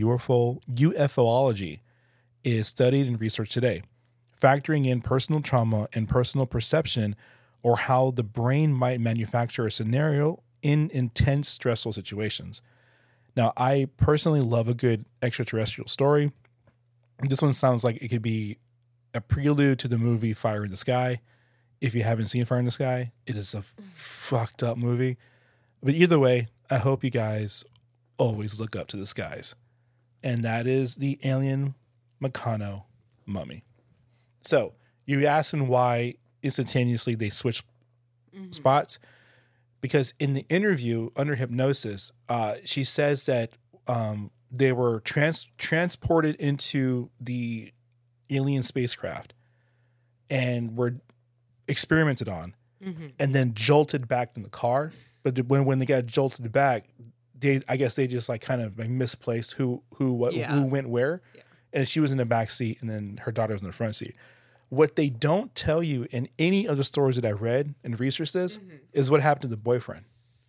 UFOlogy is studied and researched today, factoring in personal trauma and personal perception, or how the brain might manufacture a scenario in intense, stressful situations. Now, I personally love a good extraterrestrial story. This one sounds like it could be a prelude to the movie Fire in the Sky. If you haven't seen Fire in the Sky, it is a fucked up movie. But either way, I hope you guys always look up to the skies. And that is the alien Meccano mummy. So you asking why instantaneously they switch spots? Because in the interview under hypnosis, she says that they were transported into the alien spacecraft and were experimented on, and then jolted back in the car. But when they got jolted back, I guess they just like kind of like misplaced who went where, and she was in the back seat, and then her daughter was in the front seat. What they don't tell you in any of the stories that I've read and researched this is what happened to the boyfriend.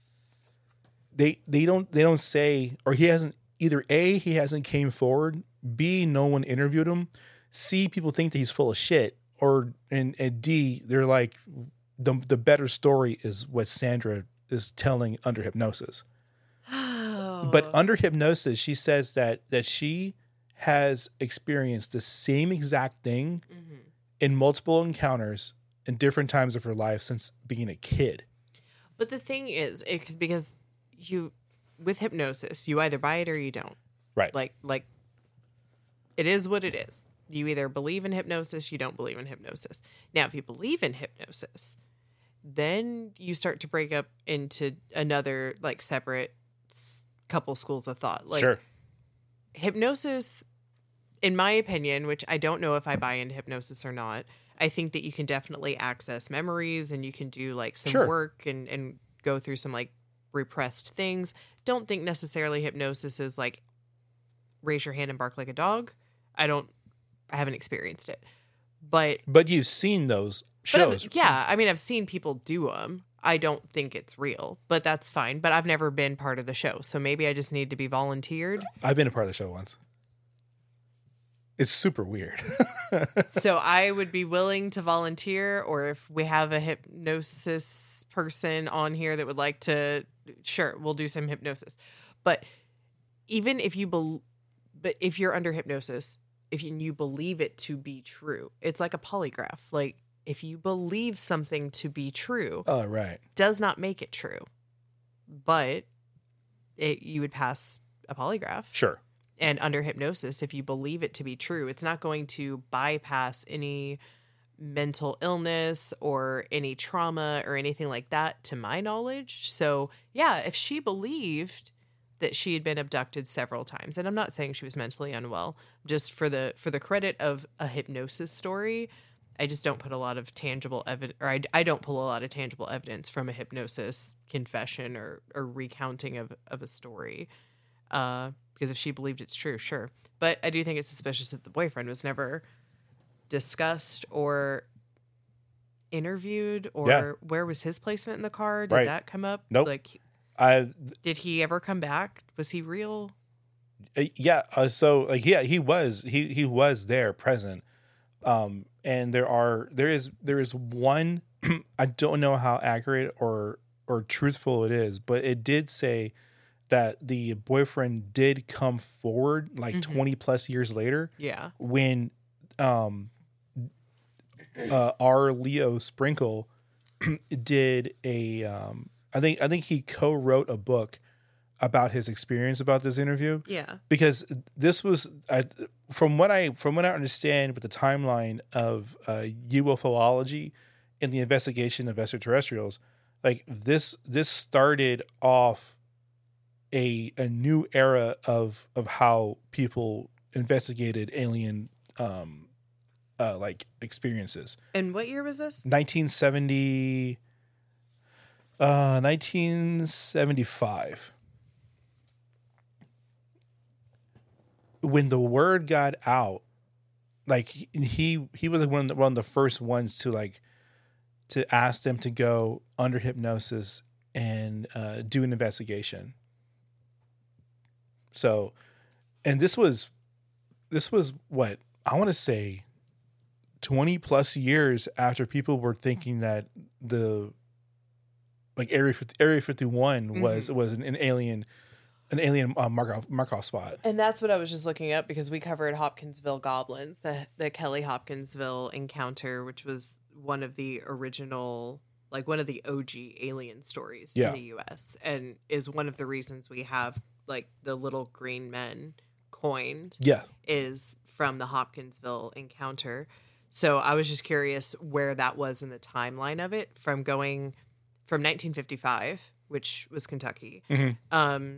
They don't say, or he hasn't. Either A, he hasn't came forward, B, no one interviewed him, C, people think that he's full of shit, and D, they're like, the better story is what Sandra is telling under hypnosis. Oh. But under hypnosis, she says that she has experienced the same exact thing in multiple encounters in different times of her life since being a kid. But the thing is, because with hypnosis, you either buy it or you don't. Right. Like it is what it is. You either believe in hypnosis, you don't believe in hypnosis. Now, if you believe in hypnosis, then you start to break up into another like separate couple schools of thought. Like, sure. Hypnosis, in my opinion, which I don't know if I buy into hypnosis or not, I think that you can definitely access memories and you can do like some work and go through some like repressed things. Don't think necessarily hypnosis is like raise your hand and bark like a dog. I haven't experienced it, but you've seen those shows. I've seen people do them. I don't think it's real, but that's fine. But I've never been part of the show, so maybe I just need to be volunteered. I've been a part of the show once. It's super weird. So I would be willing to volunteer, or if we have a hypnosis person on here that would like to, sure, we'll do some hypnosis. But even if if you're under hypnosis, if you believe it to be true, it's like a polygraph. Like if you believe something to be true, does not make it true, but you would pass a polygraph. Sure. And under hypnosis, if you believe it to be true, it's not going to bypass any mental illness or any trauma or anything like that, to my knowledge. So, yeah, if she believed that she had been abducted several times, and I'm not saying she was mentally unwell, just for the credit of a hypnosis story, I just don't put a lot of tangible evidence, or I don't pull a lot of tangible evidence from a hypnosis confession or recounting of a story. Because if she believed it's true, sure. But I do think it's suspicious that the boyfriend was never discussed or interviewed, or where was his placement in the car? Did that come up? Nope. Like, did he ever come back? Was he real? Yeah. He was there present. And there is one, I don't know how accurate or truthful it is, but it did say that the boyfriend did come forward like 20 plus years later. Yeah. When our Leo Sprinkle did a I think he co-wrote a book about his experience about this interview. Yeah. Because this was, from what I understand with the timeline of UFOlogy and the investigation of extraterrestrials, like this started off a new era of how people investigated alien like experiences. And what year was this? 1975. When the word got out, like he was one of the first ones to ask them to go under hypnosis and do an investigation. So, and this was what I want to say 20 plus years after people were thinking that the Area 51 was an alien Markov spot. And that's what I was just looking up because we covered Hopkinsville Goblins, the Kelly Hopkinsville encounter, which was one of the original, like one of the OG alien stories in the US, and is one of the reasons we have like the little green men coined. Yeah. Is from the Hopkinsville encounter. So I was just curious where that was in the timeline of it, from going from 1955, which was Kentucky. Mm-hmm.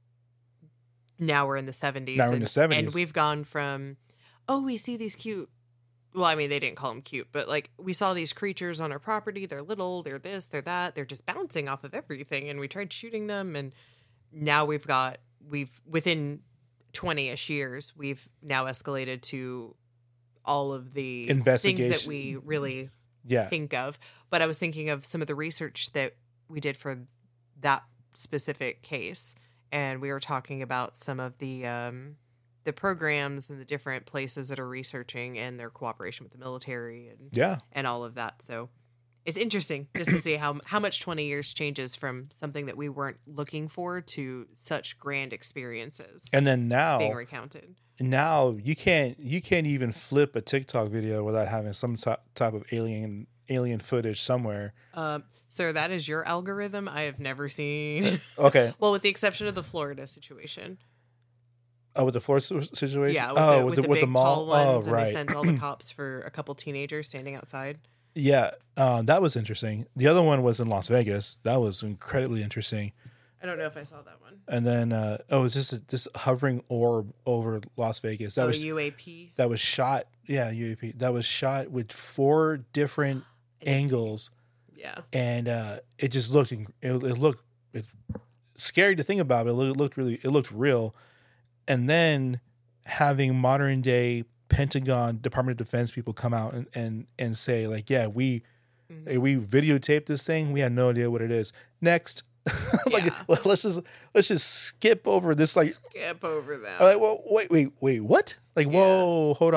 Now we're in the 70s. Now we're in the 70s. And we've gone from, we see these cute, well, I mean, they didn't call them cute, but like we saw these creatures on our property. They're little, they're this, they're that. They're just bouncing off of everything. And we tried shooting them. And now we've within 20-ish years, we've now escalated to all of the things that we really think of. But I was thinking of some of the research that we did for that specific case. And we were talking about some of the programs and the different places that are researching and their cooperation with the military and all of that. So it's interesting just to see how much 20 years changes from something that we weren't looking for to such grand experiences. And then now being recounted. Now you can't even flip a TikTok video without having some type of alien footage somewhere. Sir, that is your algorithm. I have never seen. Okay. Well, with the exception of the Florida situation. Oh, with the Florida situation? Yeah, with the big, the mall? Tall ones, right. And they sent all the cops for a couple teenagers standing outside. Yeah, that was interesting. The other one was in Las Vegas. That was incredibly interesting. I don't know if I saw that one. And then, it's just this hovering orb over Las Vegas. That was UAP. That was shot. Yeah, UAP. That was shot with 4 different angles. Yeah. And it just looked. It looked scary to think about. But it looked real. And then having modern day Pentagon, Department of Defense people come out and say like, yeah, we videotaped this thing. We had no idea what it is. Next. Let's just skip over this. Skip over that. Like, well, wait, what? Like, whoa, hold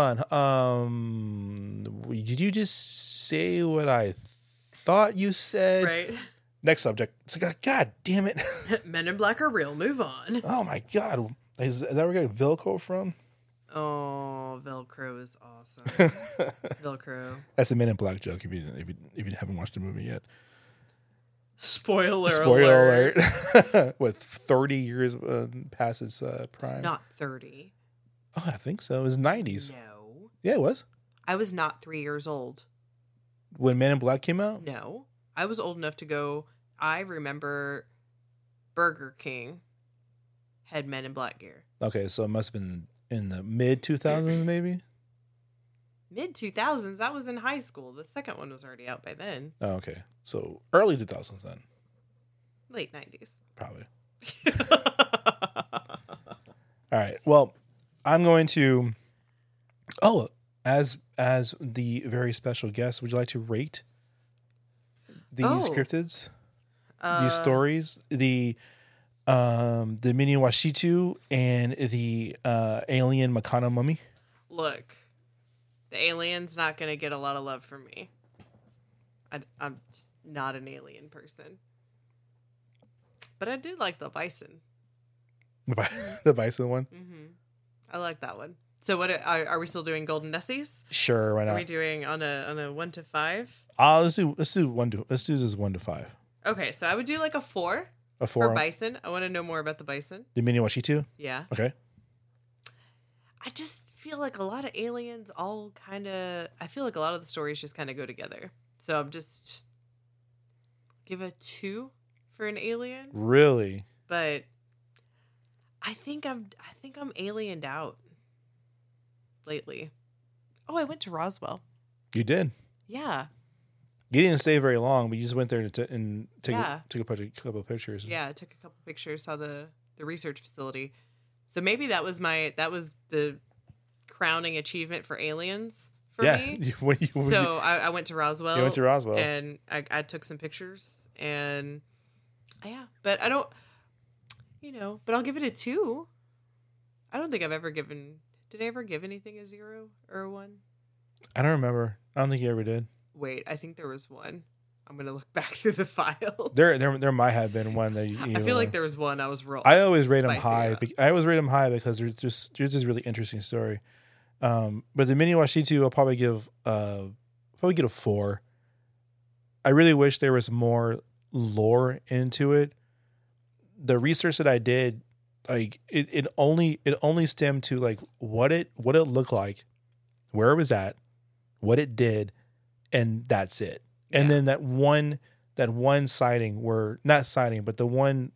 on. Did you just say what I thought you said? Right. Next subject. It's like, God damn it. Men in Black are real. Move on. Oh my God. Is that where we got Velcro from? Oh, Velcro is awesome. Velcro. That's a Men in Black joke if you haven't watched the movie yet. Spoiler alert. With 30 years past its prime. Not 30. Oh, I think so. It was 90s. No. Yeah, it was. I was not 3 years old. When Men in Black came out? No. I was old enough to go. I remember Burger King had Men in Black gear. Okay, so it must have been in the mid 2000s, maybe? Mid 2000s? That was in high school. The second one was already out by then. Oh, okay. So early 2000s then. Late 90s. Probably. All right. Well, I'm going to... Oh, as the very special guest, would you like to rate these cryptids? These stories? The Miniwashitu and the alien Makana mummy? Look, the alien's not going to get a lot of love from me. I'm just not an alien person. But I did like the bison. The bison one? Mm-hmm. I like that one. So what are we still doing golden Nessies? Sure, why not? Are we doing on a 1 to 5? Let's do this 1 to 5. Okay, so I would do like a 4. A For 4? bison, I want to know more about the bison. The Miniwashitu? Yeah. Okay. I just feel like a lot of aliens all kind of... I feel like a lot of the stories just kind of go together. So I'm just... Give a 2 for an alien. Really? But I think I'm aliened out lately. Oh, I went to Roswell. You did? Yeah. You didn't stay very long, but you just went there to took Yeah. a couple of pictures. Yeah, I took a couple pictures, saw the research facility. So maybe that was the crowning achievement for aliens for me. So I went to Roswell. You went to Roswell. And I took some pictures and yeah, but I don't, but I'll give it a 2. I don't think I've ever did I ever give anything a 0 or a 1? I don't remember. I don't think you ever did. Wait, I think there was one. I'm going to look back through the file. There might have been one that you I feel like there was one I was real. I always rate them spicy high. about. I always rate them high because there's this really interesting story. But the Miniwashitu, I'll probably give a 4. I really wish there was more lore into it. The research that I did, like it only stemmed to like what it looked like, where it was at, what it did, and that's it. And then that one sighting, but the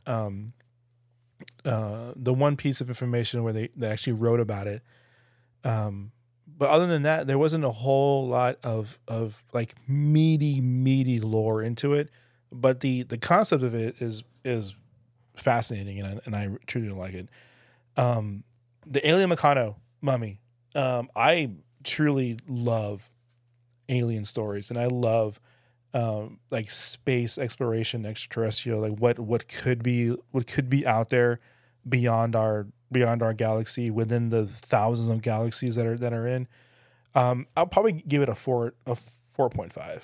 one piece of information where they actually wrote about it. But other than that, there wasn't a whole lot of like meaty lore into it. But the concept of it is fascinating, and I truly like it. The Alien Meccano mummy. I truly love alien stories, and I love like space exploration, extraterrestrial, like what could be out there beyond our galaxy, within the thousands of galaxies that are in. I'll probably give it a 4.5.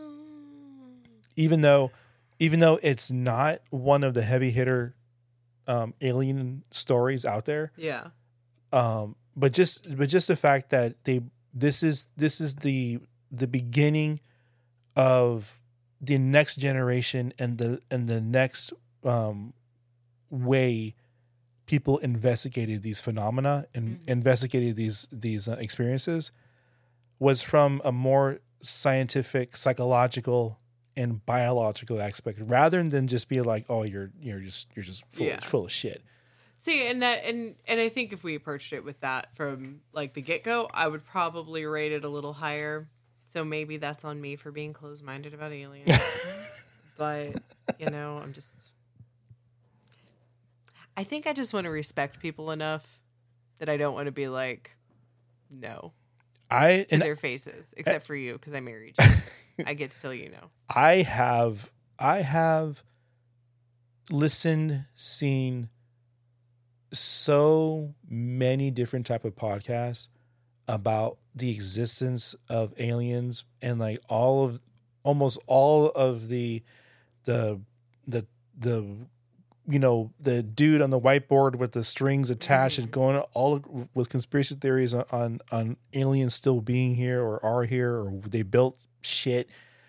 Even though it's not one of the heavy hitter alien stories out there. Yeah. But just the fact that this is the beginning of the next generation and the next way people investigated these phenomena and investigated these experiences was from a more scientific, psychological, and biological aspect, rather than just be like, oh, you're just full of shit. See, and I think if we approached it with that from like the get-go, I would probably rate it a little higher. So maybe that's on me for being closed-minded about aliens. But, I think I just want to respect people enough that I don't want to be like, no, to their faces, except for you, because I married you. I get to tell you no. I have listened, seen so many different type of podcasts about the existence of aliens, and like almost all of the the dude on the whiteboard with the strings attached and going all with conspiracy theories on aliens still being here or are here or they built shit.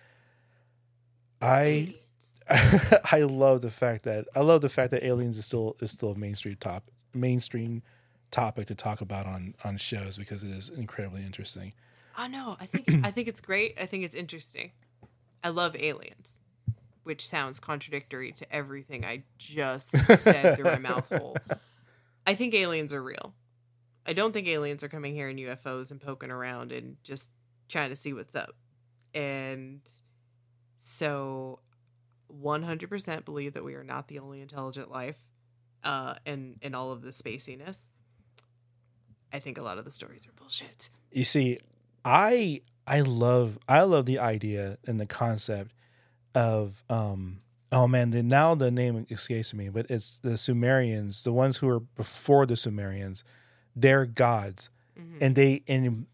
I love the fact that aliens is still a mainstream topic to talk about on shows, because it is incredibly interesting. Oh no, I think it's great. I think it's interesting. I love aliens, which sounds contradictory to everything I just said through my mouth hole. I think aliens are real. I don't think aliens are coming here in UFOs and poking around and just trying to see what's up. And so 100% believe that we are not the only intelligent life in all of the spaciness. I think a lot of the stories are bullshit. You see, I love the idea and the concept of oh man, now the name escapes me, but it's the Sumerians, the ones who were before the Sumerians. They're gods, and it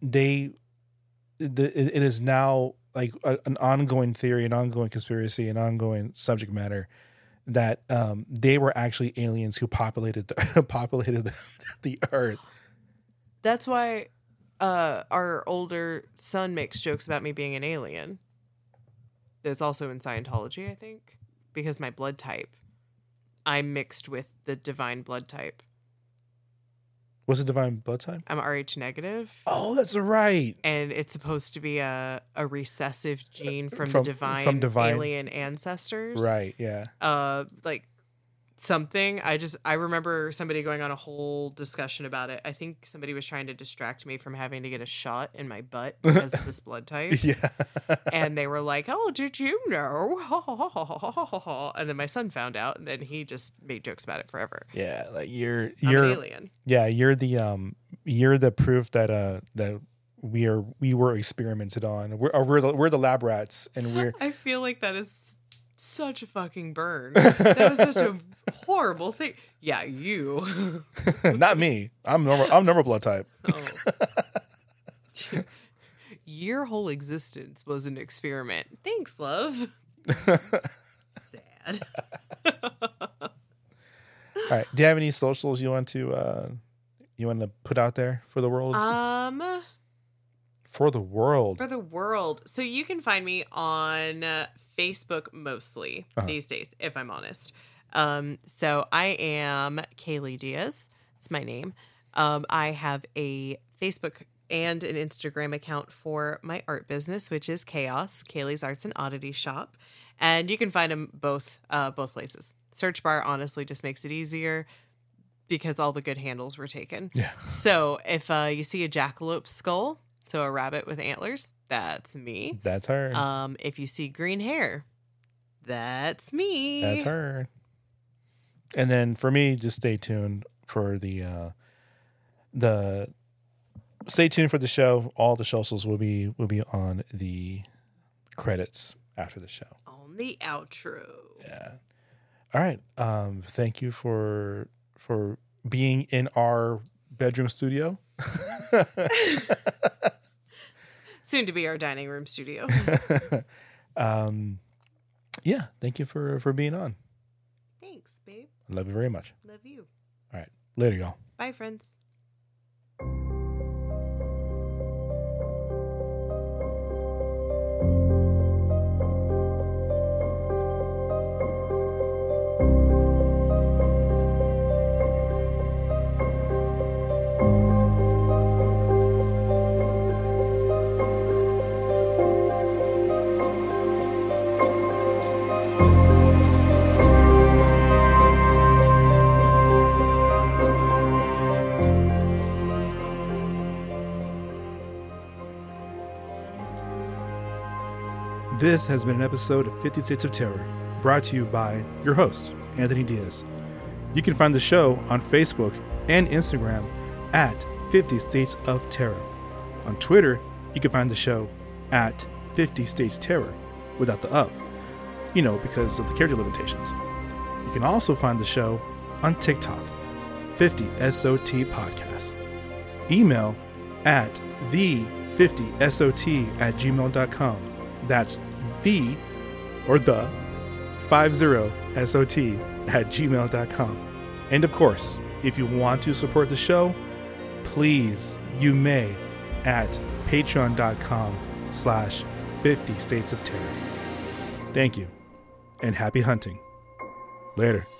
is now like an ongoing theory, an ongoing conspiracy, an ongoing subject matter that they were actually aliens who populated the earth. That's why our older son makes jokes about me being an alien. That's also in Scientology, I think, because my blood type I'm mixed with the divine blood type. What's the divine blood type? I'm Rh negative. Oh, that's right. And it's supposed to be a recessive gene from the divine alien ancestors. Right, yeah. Like something. I remember somebody going on a whole discussion about it. I think somebody was trying to distract me from having to get a shot in my butt because of this blood type. Yeah. And they were like, "Oh, did you know?" And then my son found out, and then he just made jokes about it forever. Yeah, like you're an alien. Yeah, you're the proof that that we were experimented on. We're the lab rats, and we're. I feel like that is such a fucking burn. That was such a horrible thing. Yeah, you. Not me. I'm normal blood type. Oh. Your whole existence was an experiment. Thanks, love. Sad. All right. Do you have any socials you want to put out there for the world? For the world. For the world. So you can find me on Facebook mostly these days, if I'm honest. So I am Kaylee Diaz. It's my name. I have a Facebook and an Instagram account for my art business, which is Chaos, Kaylee's Arts and Oddity Shop. And you can find them both places. Search bar honestly just makes it easier because all the good handles were taken. Yeah. So if you see a jackalope skull, so a rabbit with antlers, that's me. That's her. If you see green hair, that's me. That's her. And then for me, just stay tuned for the stay tuned for the show. All the socials will be on the credits after the show. On the outro. Yeah. All right. Thank you for being in our bedroom studio. Soon to be our dining room studio. Yeah. Thank you for being on. Thanks, babe. I love you very much. Love you. All right. Later, y'all. Bye, friends. This has been an episode of 50 States of Terror, brought to you by your host, Anthony Diaz. You can find the show on Facebook and Instagram at 50 States of Terror. On Twitter, you can find the show at 50 States Terror, without the of, because of the character limitations. You can also find the show on TikTok, 50 SOT Podcast. Email at the50sot@gmail.com. That's the 50sot@gmail.com. And of course, if you want to support the show, please, you may at patreon.com/50 States of Terror. Thank you and happy hunting. Later.